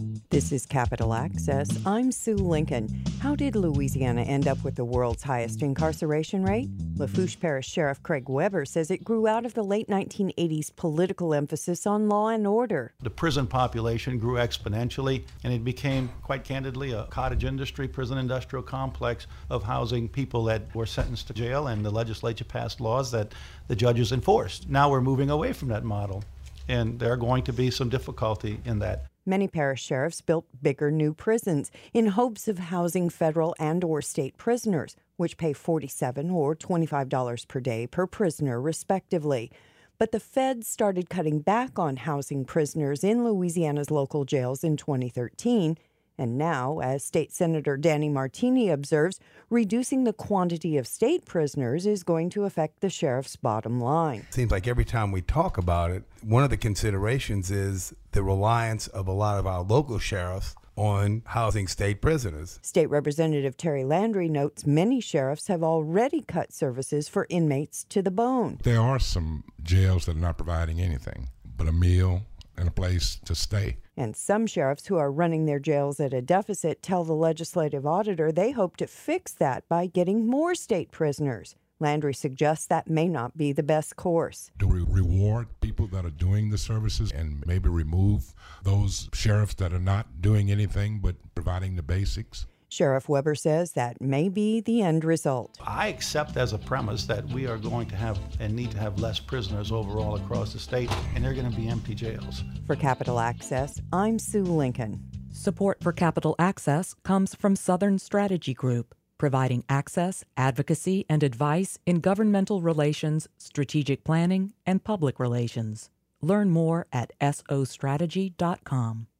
This is Capital Access. I'm Sue Lincoln. How did Louisiana end up with the world's highest incarceration rate? Lafourche Parish Sheriff Craig Weber says it grew out of the late 1980s political emphasis on law and order. The prison population grew exponentially, and it became, quite candidly, a cottage industry, prison industrial complex of housing people that were sentenced to jail, and the legislature passed laws that the judges enforced. Now we're moving away from that model, and there are going to be some difficulty in that. Many parish sheriffs built bigger new prisons in hopes of housing federal and or state prisoners, which pay $47 or $25 per day per prisoner, respectively. But the feds started cutting back on housing prisoners in Louisiana's local jails in 2013. And now, as State Senator Danny Martini observes, reducing the quantity of state prisoners is going to affect the sheriff's bottom line. Seems like every time we talk about it, one of the considerations is the reliance of a lot of our local sheriffs on housing state prisoners. State Representative Terry Landry notes many sheriffs have already cut services for inmates to the bone. There are some jails that are not providing anything but a meal and a place to stay. And some sheriffs who are running their jails at a deficit tell the legislative auditor they hope to fix that by getting more state prisoners. Landry suggests that may not be the best course. Do we reward people that are doing the services and maybe remove those sheriffs that are not doing anything but providing the basics? Sheriff Weber says that may be the end result. I accept as a premise that we are going to have and need to have less prisoners overall across the state, and they're going to be empty jails. For Capital Access, I'm Sue Lincoln. Support for Capital Access comes from Southern Strategy Group, providing access, advocacy, and advice in governmental relations, strategic planning, and public relations. Learn more at sostrategy.com.